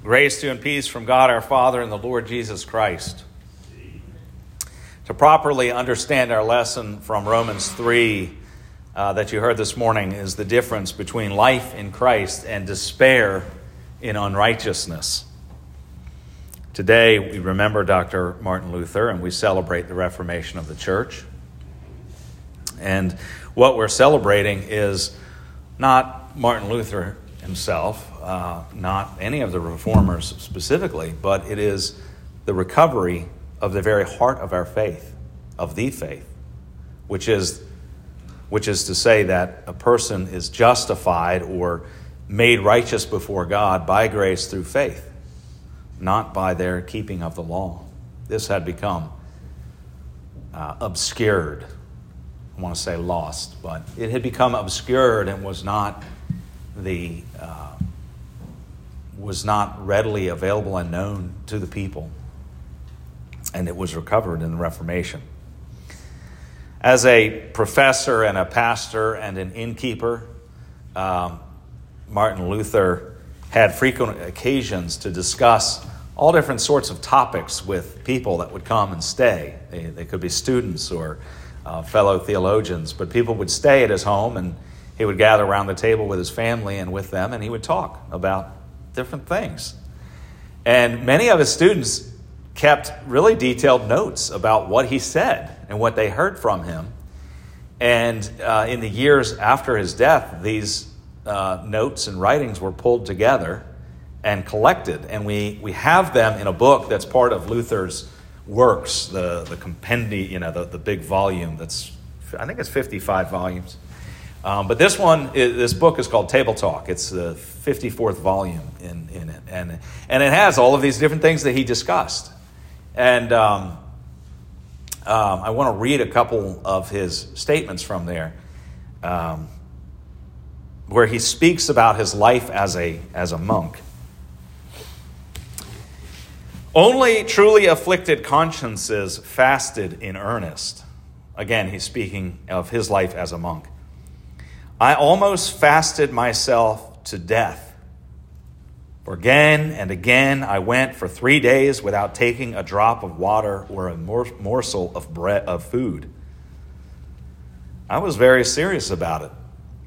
Grace to you and peace from God our Father and the Lord Jesus Christ. To properly understand our lesson from Romans 3 that you heard this morning is the difference between life in Christ and despair in unrighteousness. Today we remember Dr. Martin Luther and we celebrate the Reformation of the Church. And what we're celebrating is not Martin Luther himself, not any of the reformers specifically, but it is the recovery of the very heart of our faith, of the faith, which is to say that a person is justified or made righteous before God by grace through faith, not by their keeping of the law. This had become obscured. I want to say lost, but it had become obscured and was not readily available and known to the people. And it was recovered in the Reformation. As a professor and a pastor and an innkeeper, Martin Luther had frequent occasions to discuss all different sorts of topics with people that would come and stay. They could be students or fellow theologians, but people would stay at his home and he would gather around the table with his family and with them, and he would talk about different things. And many of his students kept really detailed notes about what he said and what they heard from him. And in the years after his death, these notes and writings were pulled together and collected. And we have them in a book that's part of Luther's works, the compendium, the big volume that's, I think it's 55 volumes. But this book is called Table Talk. It's the 54th volume in it. And it has all of these different things that he discussed. And I want to read a couple of his statements from there, where he speaks about his life as a monk. Only truly afflicted consciences fasted in earnest. Again, he's speaking of his life as a monk. I almost fasted myself to death. For again and again I went for 3 days without taking a drop of water or a morsel of bread of food. I was very serious about it.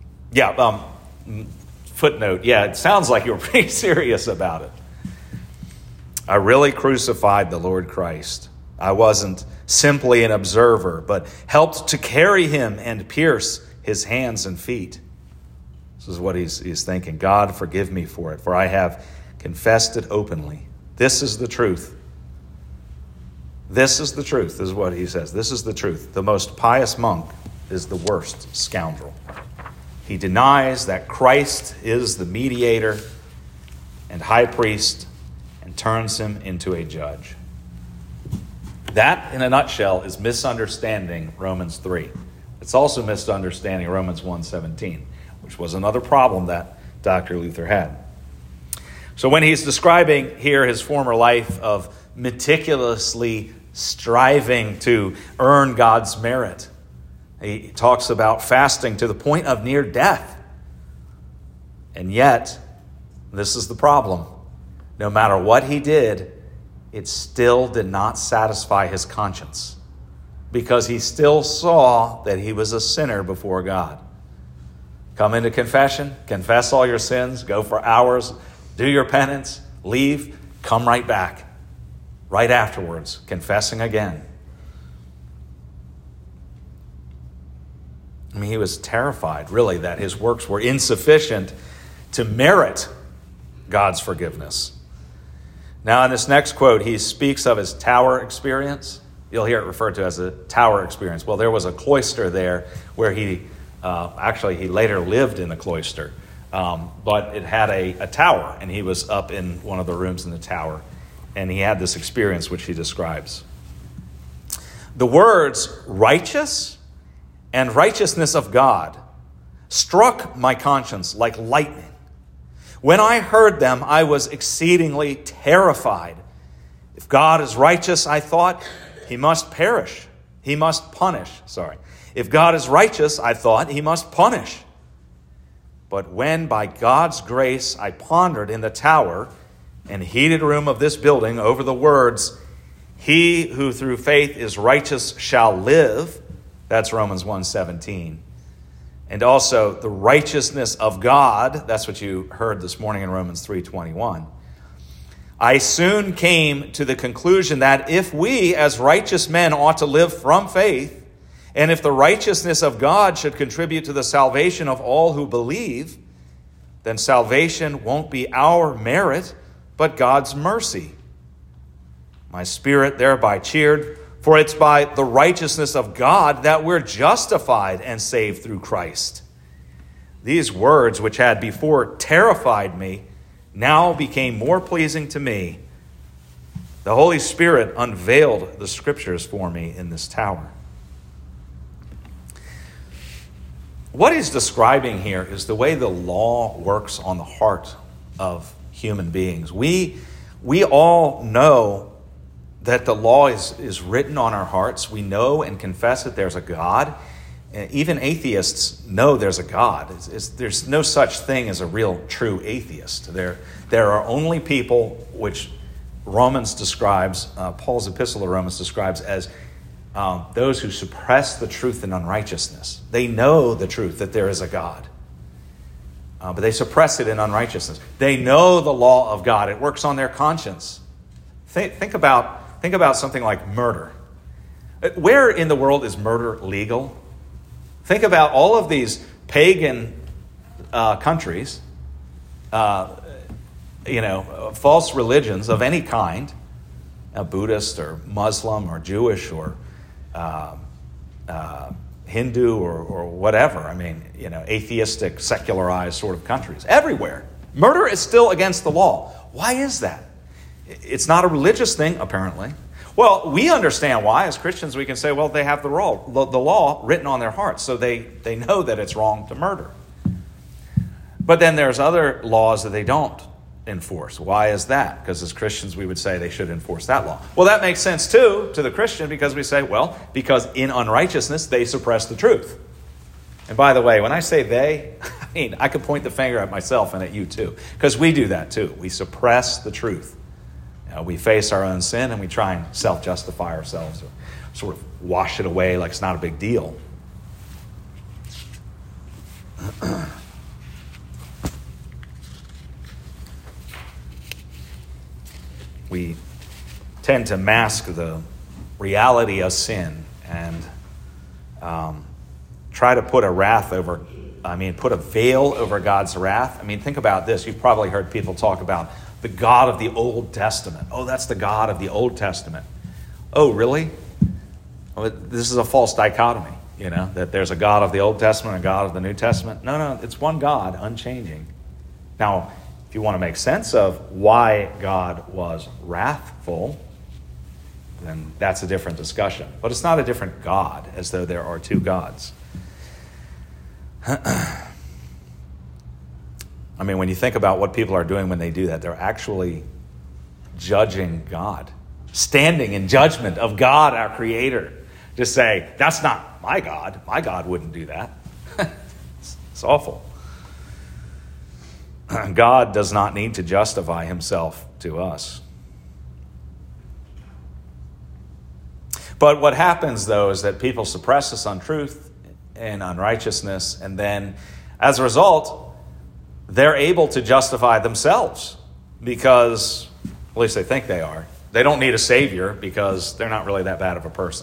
Footnote. Yeah, it sounds like you were pretty serious about it. I really crucified the Lord Christ. I wasn't simply an observer, but helped to carry him and pierce his hands and feet. This is what he's thinking. God, forgive me for it, for I have confessed it openly. This is the truth. This is the truth, this is what he says. This is the truth. The most pious monk is the worst scoundrel. He denies that Christ is the mediator and high priest and turns him into a judge. That, in a nutshell, is misunderstanding Romans 3. It's also misunderstanding Romans 1:17, which was another problem that Dr. Luther had. So when he's describing here his former life of meticulously striving to earn God's merit, he talks about fasting to the point of near death. And yet, this is the problem. No matter what he did, it still did not satisfy his conscience, because he still saw that he was a sinner before God. Come into confession, confess all your sins, go for hours, do your penance, leave, come right back. Right afterwards, confessing again. I mean, he was terrified, really, that his works were insufficient to merit God's forgiveness. Now, in this next quote, he speaks of his tower experience. You'll hear it referred to as a tower experience. Well, there was a cloister there where he later lived in the cloister. But it had a tower, and he was up in one of the rooms in the tower. And he had this experience which he describes. The words righteous and righteousness of God struck my conscience like lightning. When I heard them, I was exceedingly terrified. If God is righteous, I thought, he must perish. He must punish. If God is righteous, I thought, he must punish. But when by God's grace I pondered in the tower, and heated room of this building over the words, "He who through faith is righteous shall live." That's Romans 1:17. And also the righteousness of God. That's what you heard this morning in Romans 3:21. I soon came to the conclusion that if we as righteous men ought to live from faith, and if the righteousness of God should contribute to the salvation of all who believe, then salvation won't be our merit, but God's mercy. My spirit thereby cheered, for it's by the righteousness of God that we're justified and saved through Christ. These words, which had before terrified me, now became more pleasing to me. The Holy Spirit unveiled the Scriptures for me in this tower. What he's describing here is the way the law works on the heart of human beings. We all know that the law is written on our hearts. We know and confess that there's a God. Even atheists know there's a God. There's no such thing as a real true atheist. There are only people which Romans describes, Paul's epistle to Romans describes as those who suppress the truth in unrighteousness. They know the truth that there is a God, but they suppress it in unrighteousness. They know the law of God. It works on their conscience. Think about something like murder. Where in the world is murder legal? Think about all of these pagan countries, false religions of any kind, Buddhist or Muslim or Jewish or Hindu or whatever. I mean, atheistic, secularized sort of countries. Everywhere. Murder is still against the law. Why is that? It's not a religious thing, apparently. Well, we understand why. As Christians, we can say, well, they have the law written on their hearts, so they know that it's wrong to murder. But then there's other laws that they don't enforce. Why is that? Because as Christians, we would say they should enforce that law. Well, that makes sense, too, to the Christian, because we say, well, because in unrighteousness, they suppress the truth. And by the way, when I say they, I could point the finger at myself and at you, too, because we do that, too. We suppress the truth. We face our own sin and we try and self-justify ourselves or sort of wash it away like it's not a big deal. We tend to mask the reality of sin and try to put a veil over God's wrath. Think about this. You've probably heard people talk about the God of the Old Testament. Oh, that's the God of the Old Testament. Oh, really? Well, this is a false dichotomy, that there's a God of the Old Testament and a God of the New Testament. No, it's one God, unchanging. Now, if you want to make sense of why God was wrathful, then that's a different discussion. But it's not a different God, as though there are two gods. When you think about what people are doing when they do that, they're actually judging God, standing in judgment of God, our Creator, to say, that's not my God. My God wouldn't do that. It's awful. God does not need to justify himself to us. But what happens, though, is that people suppress this untruth and unrighteousness, and then, as a result, they're able to justify themselves because, at least they think they are. They don't need a savior because they're not really that bad of a person.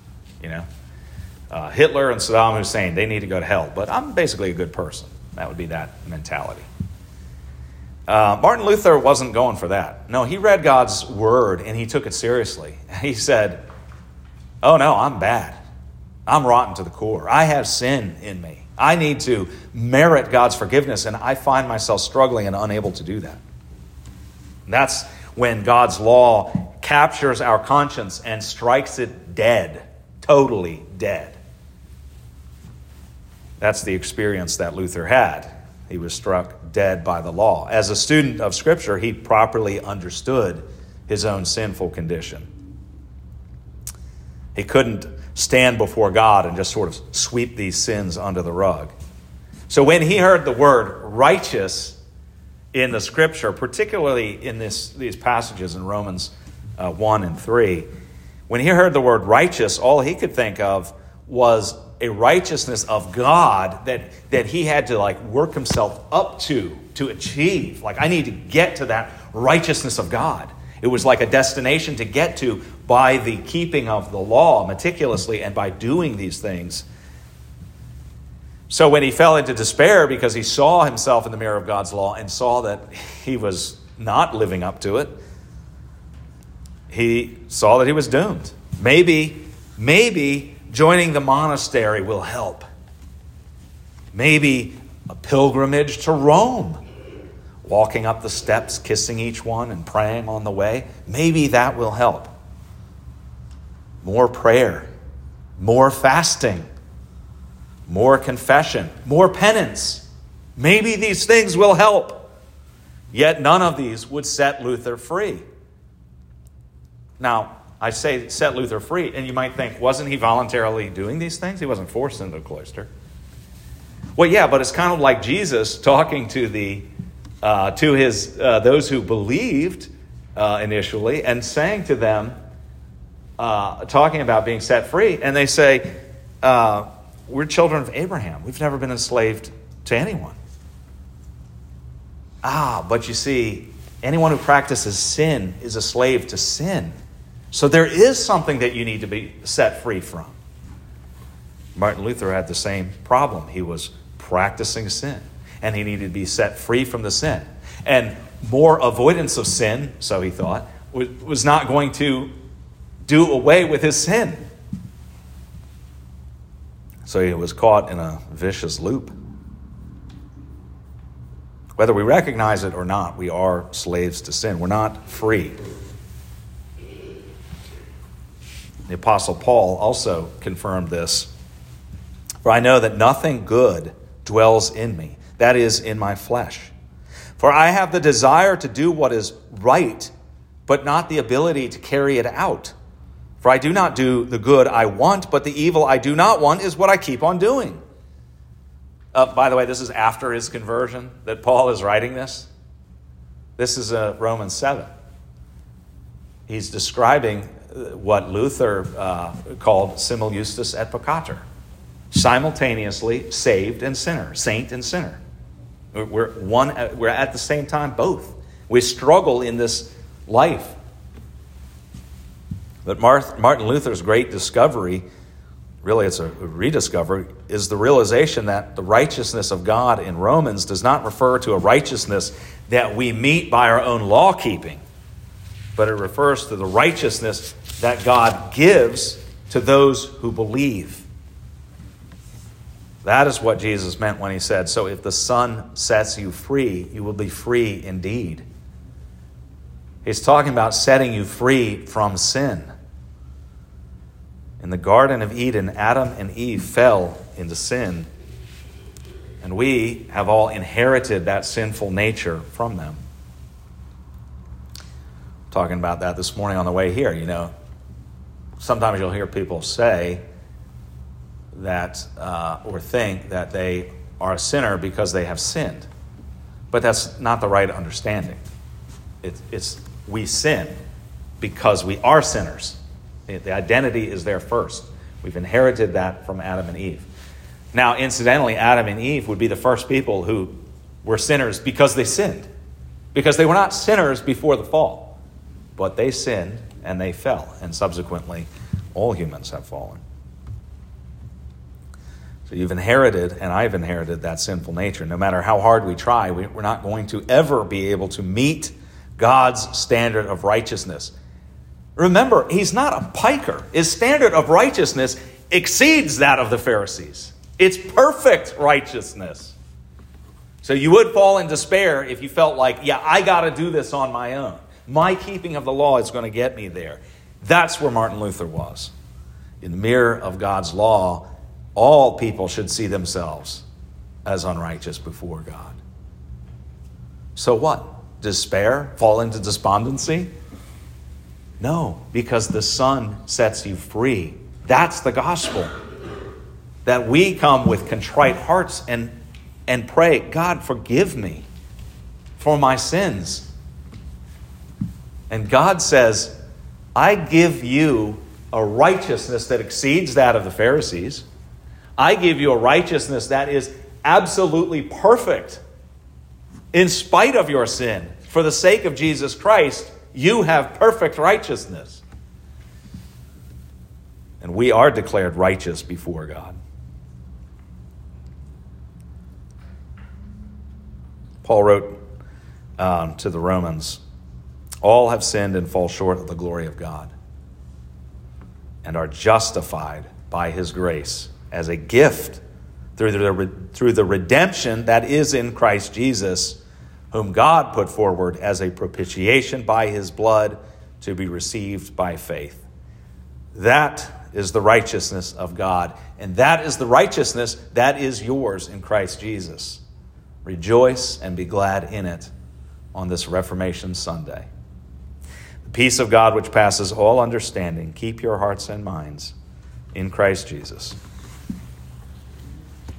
Hitler and Saddam Hussein, they need to go to hell, but I'm basically a good person. That would be that mentality. Martin Luther wasn't going for that. No, he read God's word and he took it seriously. He said, oh no, I'm bad. I'm rotten to the core. I have sin in me. I need to merit God's forgiveness, and I find myself struggling and unable to do that. And that's when God's law captures our conscience and strikes it dead, totally dead. That's the experience that Luther had. He was struck dead by the law. As a student of Scripture, he properly understood his own sinful condition. He couldn't stand before God and just sort of sweep these sins under the rug. So when he heard the word righteous, in the Scripture, particularly in these passages in Romans 1 and 3. When he heard the word righteous, all he could think of was a righteousness of God that he had to work himself up to achieve. I need to get to that righteousness of God. It was like a destination to get to by the keeping of the law meticulously and by doing these things. So when he fell into despair because he saw himself in the mirror of God's law and saw that he was not living up to it, he saw that he was doomed. Maybe joining the monastery will help. Maybe a pilgrimage to Rome, walking up the steps, kissing each one and praying on the way. Maybe that will help. More prayer, more fasting, more confession, more penance. Maybe these things will help. Yet none of these would set Luther free. Now, I say set Luther free, and you might think, wasn't he voluntarily doing these things? He wasn't forced into the cloister. Well, yeah, but it's kind of like Jesus talking to those who believed initially and saying to them, talking about being set free, and they say, we're children of Abraham. We've never been enslaved to anyone. But you see, anyone who practices sin is a slave to sin. So there is something that you need to be set free from. Martin Luther had the same problem. He was practicing sin, and he needed to be set free from the sin. And more avoidance of sin, so he thought, was not going to do away with his sin. So he was caught in a vicious loop. Whether we recognize it or not, we are slaves to sin. We're not free. The Apostle Paul also confirmed this. For I know that nothing good dwells in me, that is, in my flesh. For I have the desire to do what is right, but not the ability to carry it out. For I do not do the good I want, but the evil I do not want is what I keep on doing. By the way, this is after his conversion that Paul is writing this. This is Romans 7. He's describing what Luther called simul justus et peccator. Simultaneously saved and sinner, saint and sinner. We're at the same time both. We struggle in this life. But Martin Luther's great discovery, really it's a rediscovery, is the realization that the righteousness of God in Romans does not refer to a righteousness that we meet by our own law keeping, but it refers to the righteousness that God gives to those who believe. That is what Jesus meant when he said, so if the Son sets you free, you will be free indeed. He's talking about setting you free from sin. In the Garden of Eden, Adam and Eve fell into sin, and we have all inherited that sinful nature from them. Talking about that this morning on the way here. Sometimes you'll hear people say that or think that they are a sinner because they have sinned. But that's not the right understanding. It's we sin because we are sinners. The identity is there first. We've inherited that from Adam and Eve. Now, incidentally, Adam and Eve would be the first people who were sinners because they sinned. Because they were not sinners before the fall. But they sinned and they fell. And subsequently, all humans have fallen. So you've inherited, and I've inherited, that sinful nature. No matter how hard we try, we're not going to ever be able to meet God's standard of righteousness. Remember, he's not a piker. His standard of righteousness exceeds that of the Pharisees. It's perfect righteousness. So you would fall in despair if you felt like, I got to do this on my own. My keeping of the law is going to get me there. That's where Martin Luther was. In the mirror of God's law, all people should see themselves as unrighteous before God. So what? Despair? Fall into despondency? No, because the Son sets you free. That's the gospel. That we come with contrite hearts and pray, God, forgive me. for my sins. And God says, I give you a righteousness that exceeds that of the Pharisees. I give you a righteousness that is absolutely perfect. In spite of your sin, for the sake of Jesus Christ, you have perfect righteousness. And we are declared righteous before God. Paul wrote to the Romans, all have sinned and fall short of the glory of God and are justified by his grace as a gift through the redemption that is in Christ Jesus, whom God put forward as a propitiation by his blood to be received by faith. That is the righteousness of God, and that is the righteousness that is yours in Christ Jesus. Rejoice and be glad in it on this Reformation Sunday. The peace of God which passes all understanding, keep your hearts and minds in Christ Jesus.